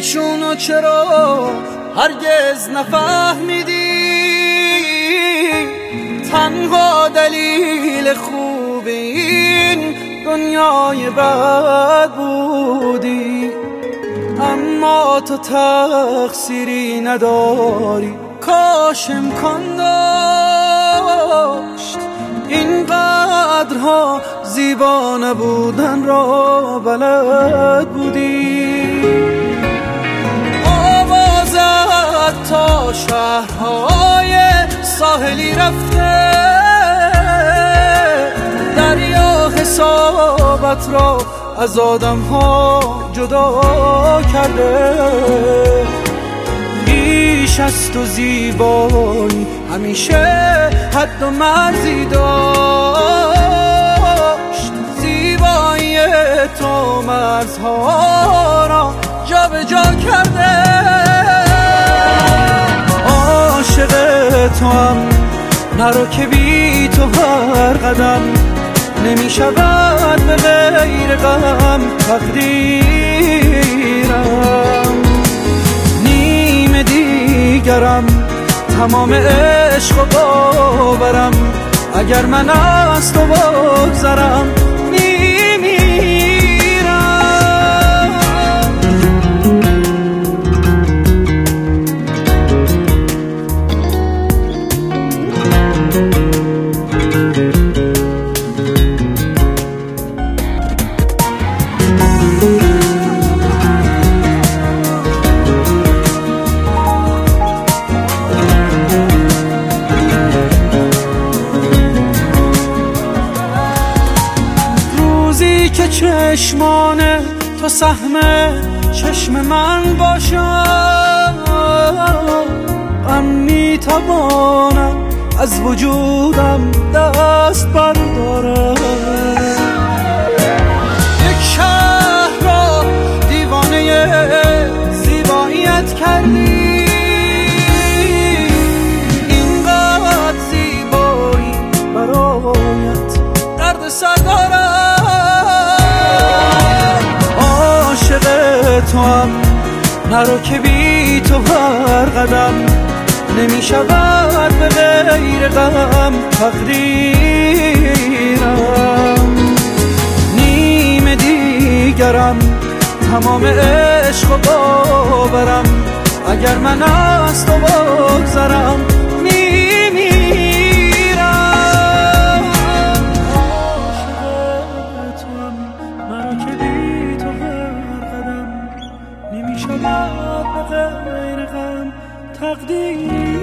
چونو چرا هرگز نفهمیدی، تنها دلیل خوب این دنیای بد بودی. اما تو تقصیری نداری، کاش امکان داشت این قدرها زیبا نبودن را بلد بودی. آوازت تا شهرهای ساحلی رفته، دریا حسابت را از آدم‌ها جدا کرده. بیش از تو زیبایی همیشه حد و مرزی داشت، زیبایی تو مرزها را جا به جا کرده. عاشق تو هم نرو که بی تو هر قدم نمی شود به غیر غم تقدیرم. نیم دیگرم تمام عشق و باورم، اگر من از تو بگذرم که چشمان تو سهم چشم من باشد، غم میتوانم از وجودم دست بردارم. یک شهر را دیوانه زیباییت کردی، اینقدر زیبایی برایت درد سر دارم. تو هم نرو که بی تو هر قدم نمی شود به غیر غم تقدیرم. نیم دیگرم تمام عشق و باورم، اگر من از تو بگذرم میمیرم. عاشق تو هم نرو که بی تو نمی شود به غیر غم تقدیر.